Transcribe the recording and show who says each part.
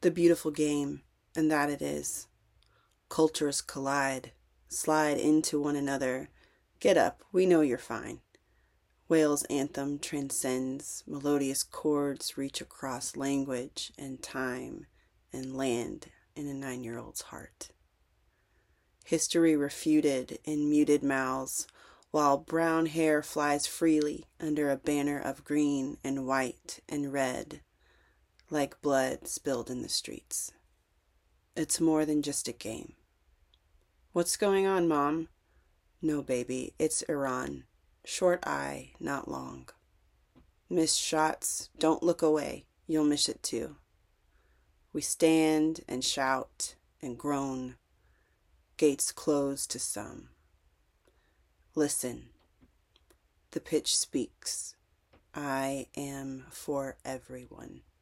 Speaker 1: The beautiful game, and that it is. Cultures collide, slide into one another. Get up, we know you're fine. Whale's anthem transcends, melodious chords reach across language and time and land in a 9-year-old's heart. History refuted in muted mouths, while brown hair flies freely under a banner of green and white and red, like blood spilled in the streets. It's more than just a game. What's going on, Mom? No, baby, it's Iran. Short eye, not long. Missed shots, don't look away, you'll miss it too. We stand and shout and groan. Gates close to some. Listen. The pitch speaks. I am for everyone.